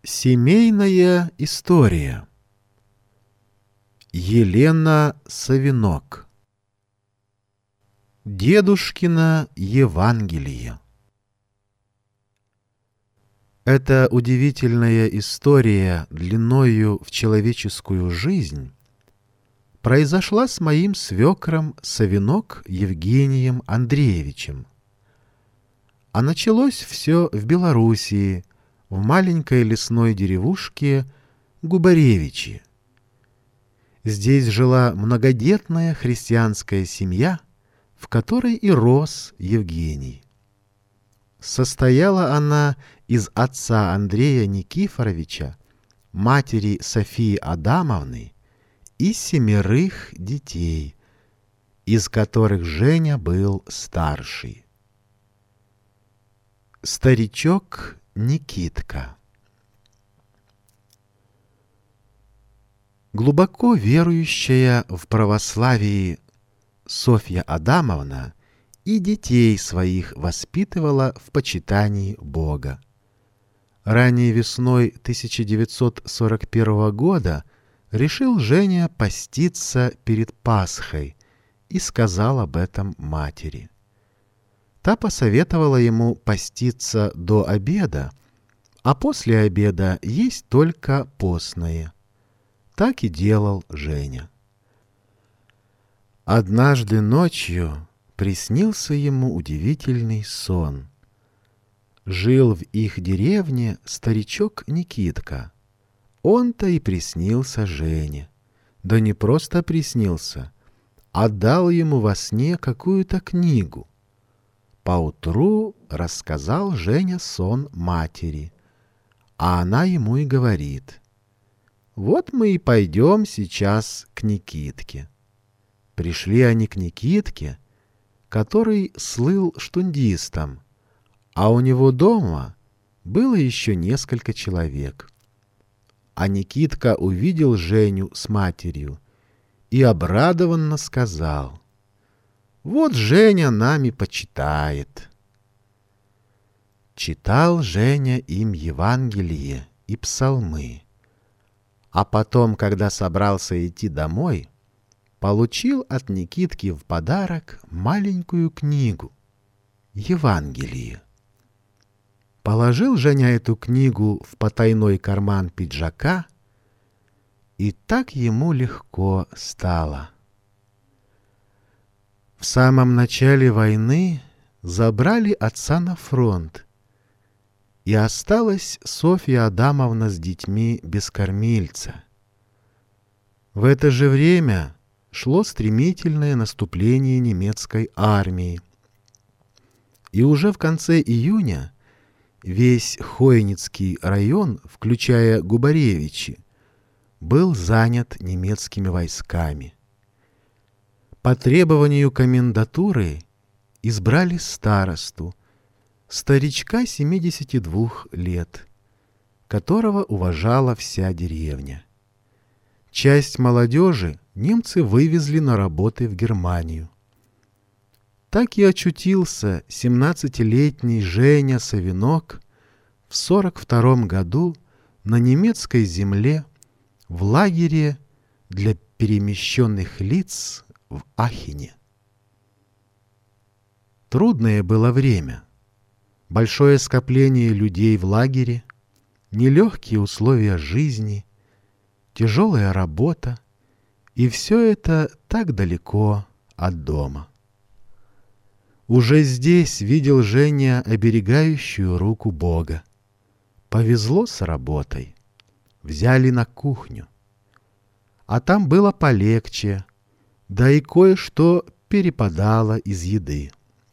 Семейная история. Елена Савинок. Дедушкино Евангелие. Эта удивительная история длиною в человеческую жизнь произошла с моим свекром Савинок Евгением Андреевичем. А началось все в Белоруссии, в маленькой лесной деревушке Губаревичи. Здесь жила многодетная христианская семья, в которой и рос Евгений. Состояла она из отца Андрея Никифоровича, матери Софии Адамовны и 7 детей, из которых Женя был старший. Старичок Никитка. Глубоко верующая в православии Софья Адамовна и детей своих воспитывала в почитании Бога. Ранней весной 1941 года решил Женя поститься перед Пасхой и сказал об этом матери. Та посоветовала ему поститься до обеда, а после обеда есть только постное. Так и делал Женя. Однажды ночью приснился ему удивительный сон. Жил в их деревне старичок Никитка. Он-то и приснился Жене. Да не просто приснился, а дал ему во сне какую-то книгу. Поутру рассказал Женя сон матери, а она ему и говорит: «Вот мы и пойдем сейчас к Никитке». Пришли они к Никитке, который слыл штундистом, а у него дома было еще несколько человек. А Никитка увидел Женю с матерью и обрадованно сказал: «Вот Женя нами почитает». Читал Женя им Евангелие и псалмы, а потом, когда собрался идти домой, получил от Никитки в подарок маленькую книгу Евангелие. Положил Женя эту книгу в потайной карман пиджака, и так ему легко стало. В самом начале войны забрали отца на фронт, и осталась Софья Адамовна с детьми без кормильца. В это же время шло стремительное наступление немецкой армии, и уже в конце июня весь Хойницкий район, включая Губаревичи, был занят немецкими войсками. По требованию комендатуры избрали старосту, старичка 72 лет, которого уважала вся деревня. Часть молодежи немцы вывезли на работы в Германию. Так и очутился 17-летний Женя Савинок в 1942 году на немецкой земле в лагере для перемещенных лиц в Ахене. Трудное было время. Большое скопление людей в лагере, нелегкие условия жизни, тяжелая работа, и все это так далеко от дома. Уже здесь видел Женя оберегающую руку Бога. Повезло с работой. Взяли на кухню. А там было полегче, да и кое-что перепадало из еды.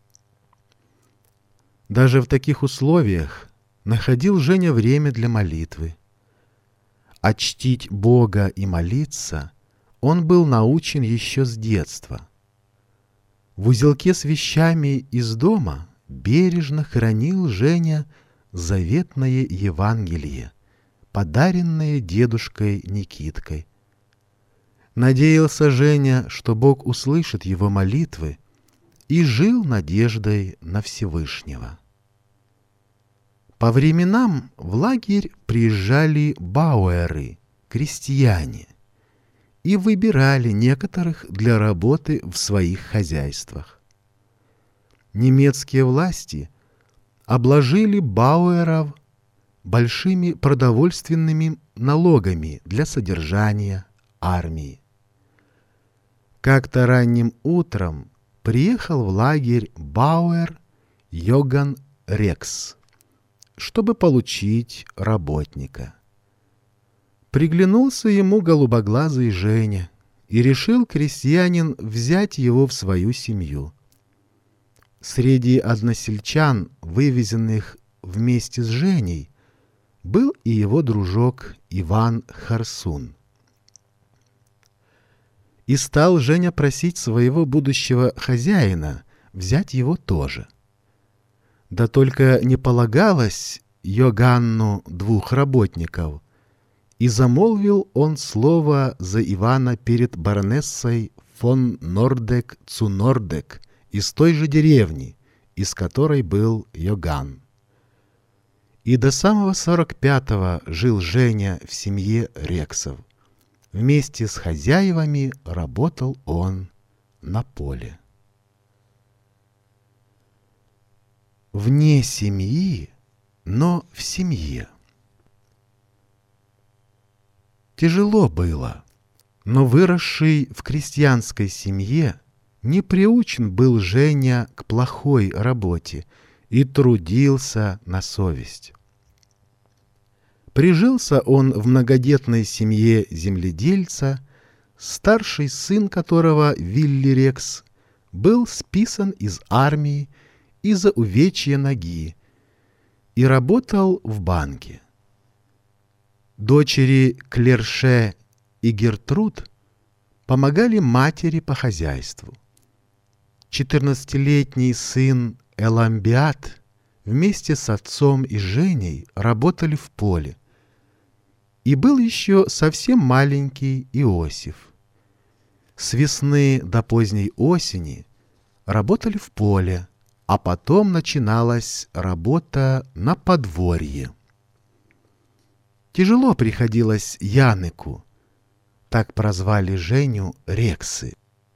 Даже в таких условиях находил Женя время для молитвы. А чтить Бога и молиться он был научен еще с детства. В узелке с вещами из дома бережно хранил Женя заветное Евангелие, подаренное дедушкой Никиткой. Надеялся Женя, что Бог услышит его молитвы, и жил надеждой на Всевышнего. По временам в лагерь приезжали бауэры, крестьяне, и выбирали некоторых для работы в своих хозяйствах. Немецкие власти обложили бауэров большими продовольственными налогами для содержания армии. Как-то ранним утром приехал в лагерь бауэр Йоган Рекс, чтобы получить работника. Приглянулся ему голубоглазый Женя, и решил крестьянин взять его в свою семью. Среди односельчан, вывезенных вместе с Женей, был и его дружок Иван Харсун. И стал Женя просить своего будущего хозяина взять его тоже. Да только не полагалось Йоганну 2 работников, и замолвил он слово за Ивана перед баронессой фон Нордек цу Нордек из той же деревни, из которой был Йоган. И до самого 45-го жил Женя в семье Рексов. Вместе с хозяевами работал он на поле. Вне семьи, но в семье. Тяжело было, но выросший в крестьянской семье не приучен был Женя к плохой работе и трудился на совесть. Прижился он в многодетной семье земледельца, старший сын которого, Вилли Рекс, был списан из армии из-за увечья ноги и работал в банке. Дочери Клерше и Гертруд помогали матери по хозяйству. 14-летний сын Эламбиат вместе с отцом и Женей работали в поле. И был еще совсем маленький Иосиф. С весны до поздней осени работали в поле, а потом начиналась работа на подворье. Тяжело приходилось Янеку, так прозвали Женю Рексы.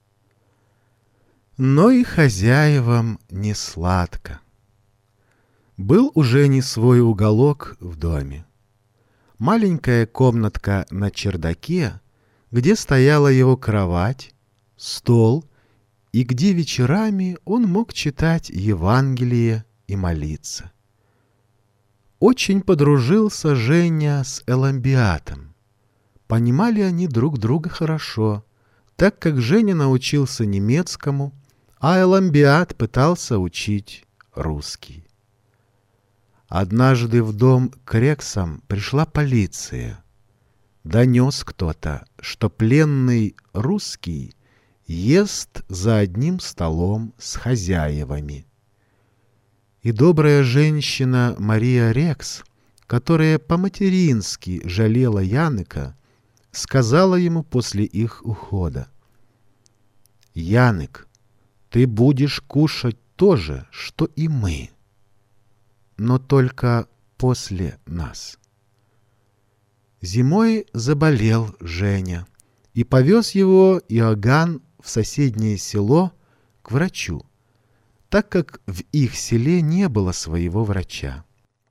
Но и хозяевам не сладко. Был у Жени свой уголок в доме. Маленькая комнатка на чердаке, где стояла его кровать, стол, и где вечерами он мог читать Евангелие и молиться. Очень подружился Женя с Эламбиатом. Понимали они друг друга хорошо, так как Женя научился немецкому, а Эламбиат пытался учить русский. Однажды в дом к Рексам пришла полиция. Донес кто-то, что пленный русский ест за одним столом с хозяевами. И добрая женщина Мария Рекс, которая по-матерински жалела Янека, сказала ему после их ухода: «Янек, ты будешь кушать то же, что и мы, но только после нас». Зимой заболел Женя, и повез его Иоганн в соседнее село к врачу, так как в их селе не было своего врача.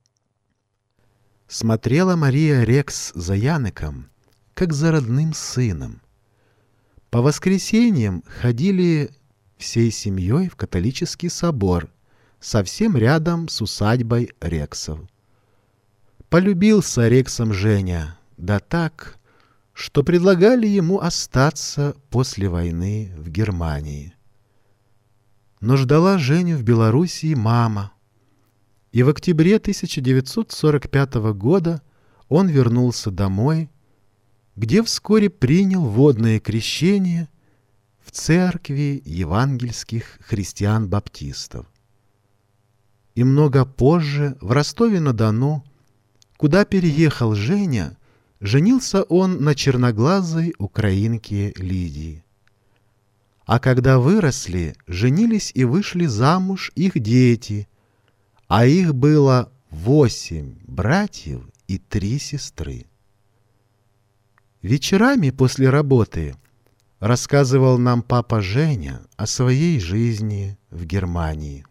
Смотрела Мария Рекс за Янеком, как за родным сыном. По воскресеньям ходили всей семьей в католический собор, совсем рядом с усадьбой Рексов. Полюбился Рексом Женя, да так, что предлагали ему остаться после войны в Германии. Но ждала Женю в Белоруссии мама, и в октябре 1945 года он вернулся домой, где вскоре принял водное крещение в церкви евангельских христиан-баптистов. И много позже в Ростове-на-Дону, куда переехал Женя, женился он на черноглазой украинке Лидии. А когда выросли, женились и вышли замуж их дети, а их было 8 братьев и 3 сестры. Вечерами после работы рассказывал нам папа Женя о своей жизни в Германии.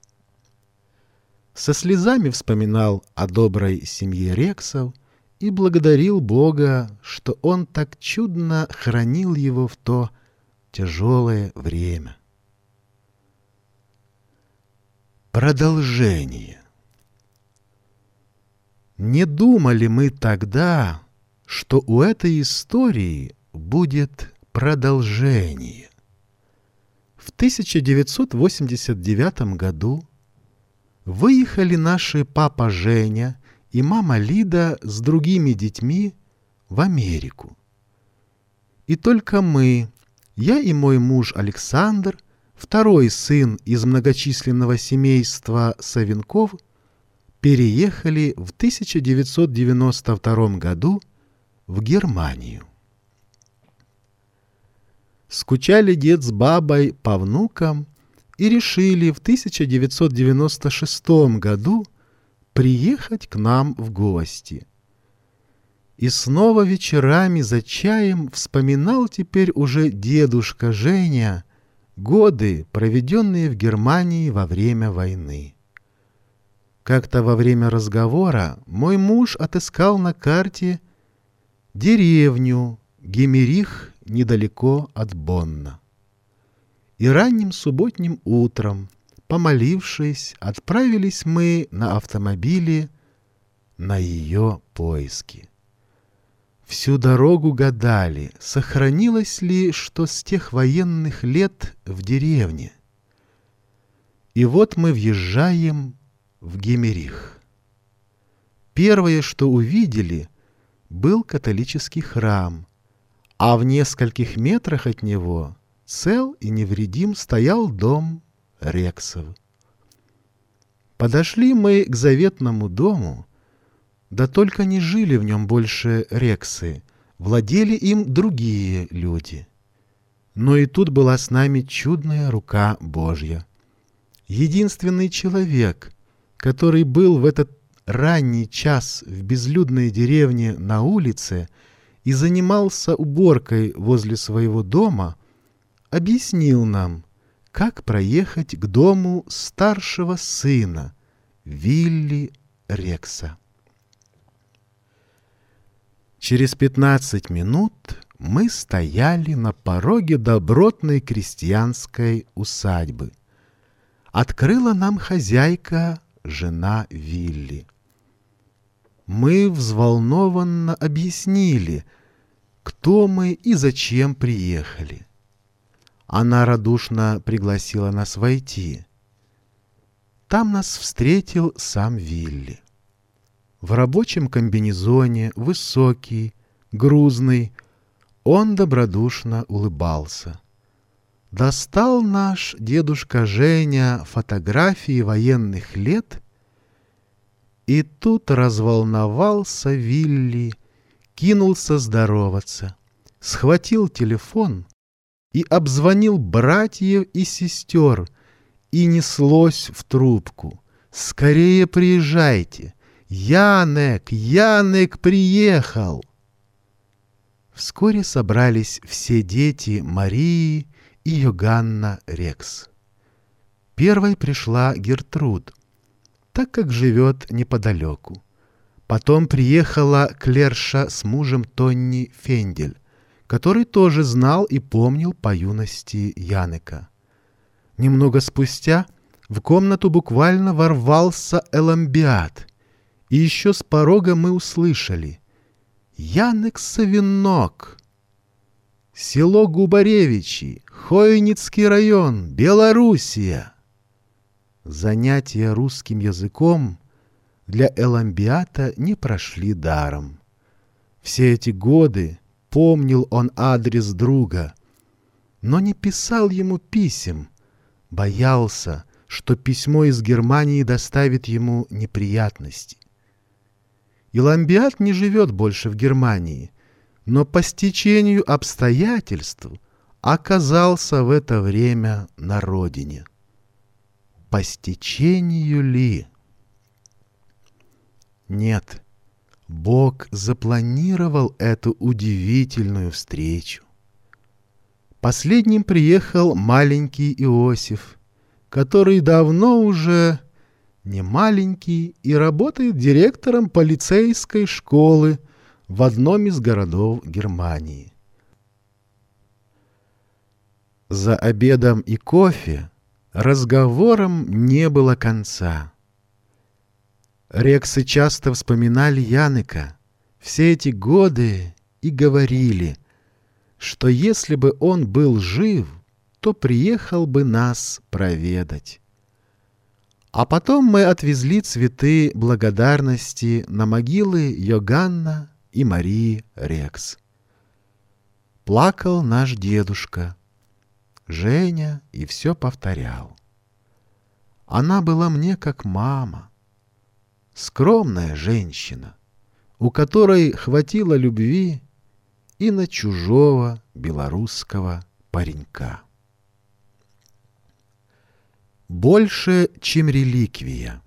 Со слезами вспоминал о доброй семье Рексов и благодарил Бога, что Он так чудно хранил его в то тяжелое время. Продолжение. Не думали мы тогда, что у этой истории будет продолжение. В 1989 году выехали наши папа Женя и мама Лида с другими детьми в Америку. И только мы, я и мой муж Александр, второй сын из многочисленного семейства Савенков, переехали в 1992 году в Германию. Скучали дед с бабой по внукам и решили в 1996 году приехать к нам в гости. И снова вечерами за чаем вспоминал теперь уже дедушка Женя годы, проведенные в Германии во время войны. Как-то во время разговора мой муж отыскал на карте деревню Гемерих недалеко от Бонна. И ранним субботним утром, помолившись, отправились мы на автомобиле на ее поиски. Всю дорогу гадали, сохранилось ли что с тех военных лет в деревне. И вот мы въезжаем в Гемерих. Первое, что увидели, был католический храм, а в нескольких метрах от него цел и невредим стоял дом Рексов. Подошли мы к заветному дому, да только не жили в нем больше Рексы, владели им другие люди. Но и тут была с нами чудная рука Божья. Единственный человек, который был в этот ранний час в безлюдной деревне на улице и занимался уборкой возле своего дома, объяснил нам, как проехать к дому старшего сына Вилли Рекса. Через 15 минут мы стояли на пороге добротной крестьянской усадьбы. Открыла нам хозяйка, жена Вилли. Мы взволнованно объяснили, кто мы и зачем приехали. Она радушно пригласила нас войти. Там нас встретил сам Вилли. В рабочем комбинезоне, высокий, грузный, он добродушно улыбался. Достал наш дедушка Женя фотографии военных лет, и тут разволновался Вилли, кинулся здороваться, схватил телефон и обзвонил братьев и сестер, и неслось в трубку: «Скорее приезжайте! Янек приехал!» Вскоре собрались все дети Марии и Йоганна Рекс. Первой пришла Гертруд, так как живет неподалеку. Потом приехала клерша с мужем Тонни Фендель, который тоже знал и помнил по юности Янека. Немного спустя в комнату буквально ворвался Эламбиат, и еще с порога мы услышали: «Янек Савинок! Село Губаревичи, Хойницкий район, Белоруссия!» Занятия русским языком для Эламбиата не прошли даром. Все эти годы помнил он адрес друга, но не писал ему писем, боялся, что письмо из Германии доставит ему неприятности. Эламбиат не живет больше в Германии, но по стечению обстоятельств оказался в это время на родине. По стечению ли? Нет, Бог запланировал эту удивительную встречу. Последним приехал маленький Иосиф, который давно уже не маленький и работает директором полицейской школы в одном из городов Германии. За обедом и кофе разговорам не было конца. Рексы часто вспоминали Янека все эти годы и говорили, что если бы он был жив, то приехал бы нас проведать. А потом мы отвезли цветы благодарности на могилы Йоганна и Марии Рекс. Плакал наш дедушка, Женя, и все повторял. Она была мне как мама, скромная женщина, у которой хватило любви и на чужого белорусского паренька. Больше, чем реликвия.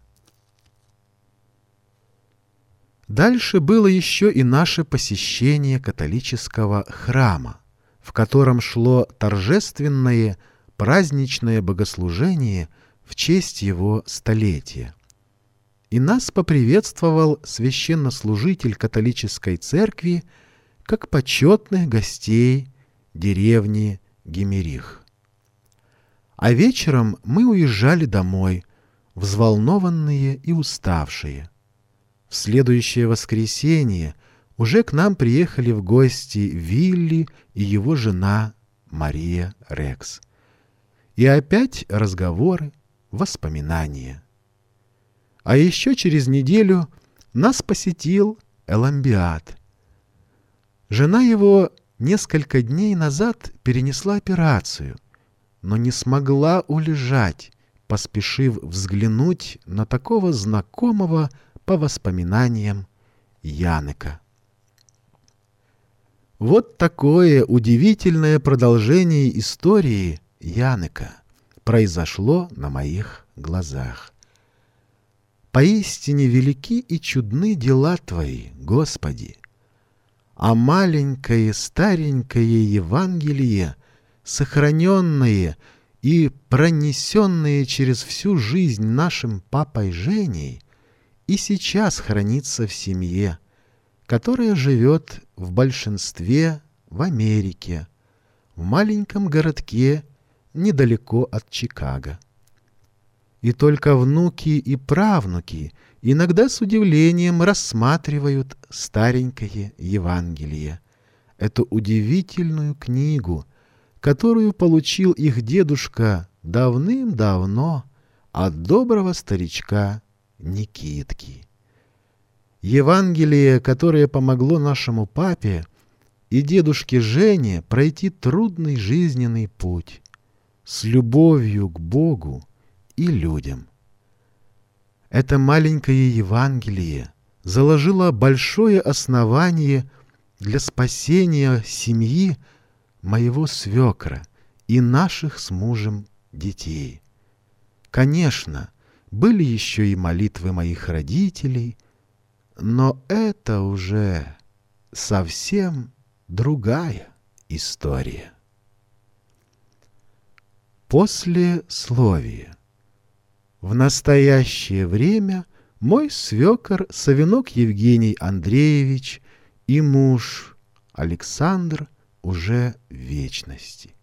Дальше было еще и наше посещение католического храма, в котором шло торжественное праздничное богослужение в честь его столетия. И нас поприветствовал священнослужитель католической церкви как почетных гостей деревни Гемерих. А вечером мы уезжали домой, взволнованные и уставшие. В следующее воскресенье уже к нам приехали в гости Вилли и его жена Мария Рекс. И опять разговоры, воспоминания. А еще через неделю нас посетил Эламбиат. Жена его несколько дней назад перенесла операцию, но не смогла улежать, поспешив взглянуть на такого знакомого по воспоминаниям Янека. Вот такое удивительное продолжение истории Янека произошло на моих глазах. Поистине велики и чудны дела Твои, Господи, а маленькое старенькое Евангелие, сохраненное и пронесенное через всю жизнь нашим папой Женей, и сейчас хранится в семье, которая живет в большинстве в Америке, в маленьком городке недалеко от Чикаго. И только внуки и правнуки иногда с удивлением рассматривают старенькое Евангелие, эту удивительную книгу, которую получил их дедушка давным-давно от доброго старичка Никитки. Евангелие, которое помогло нашему папе и дедушке Жене пройти трудный жизненный путь с любовью к Богу и людям. Это маленькое Евангелие заложило большое основание для спасения семьи моего свекра и наших с мужем детей. Конечно, были еще и молитвы моих родителей, но это уже совсем другая история. Послесловие. В настоящее время мой свекор Савинок Евгений Андреевич и муж Александр уже в вечности.